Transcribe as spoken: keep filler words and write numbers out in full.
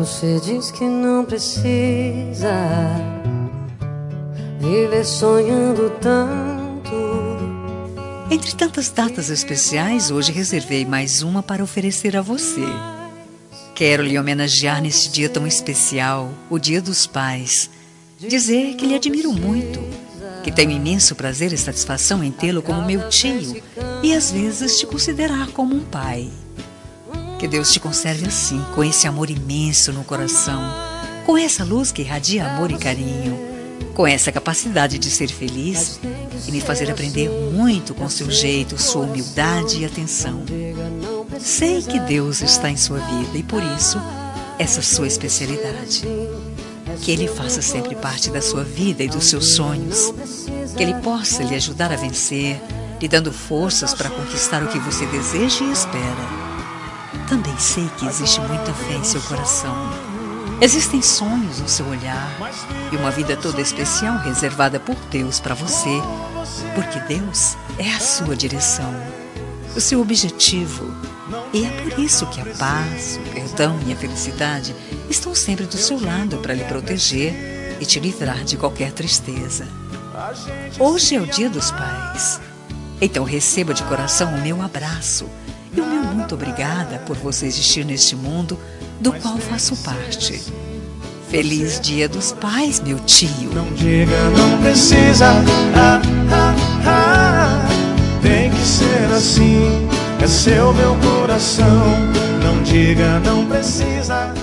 Você diz que não precisa viver sonhando tanto. Entre tantas datas especiais, hoje reservei mais uma para oferecer a você. Quero lhe homenagear neste dia tão especial, o Dia dos Pais. Dizer que lhe admiro muito, que tenho imenso prazer e satisfação em tê-lo como meu tio e às vezes te considerar como um pai. Que Deus te conserve assim, com esse amor imenso no coração, com essa luz que irradia amor e carinho, com essa capacidade de ser feliz e me fazer aprender muito com seu jeito, sua humildade e atenção. Sei que Deus está em sua vida e por isso, essa sua especialidade. Que Ele faça sempre parte da sua vida e dos seus sonhos. Que Ele possa lhe ajudar a vencer, lhe dando forças para conquistar o que você deseja e espera. Também sei que existe muita fé em seu coração. Existem sonhos no seu olhar e uma vida toda especial reservada por Deus para você, porque Deus é a sua direção, o seu objetivo. E é por isso que a paz, o perdão e a felicidade estão sempre do seu lado para lhe proteger e te livrar de qualquer tristeza. Hoje é o Dia dos Pais, então receba de coração o meu abraço e o meu muito obrigada por você existir neste mundo do qual faço parte. Feliz Dia dos Pais, meu tio. Não diga, não precisa, ah, ah, ah. Tem que ser assim, é seu meu coração. Não diga, não precisa.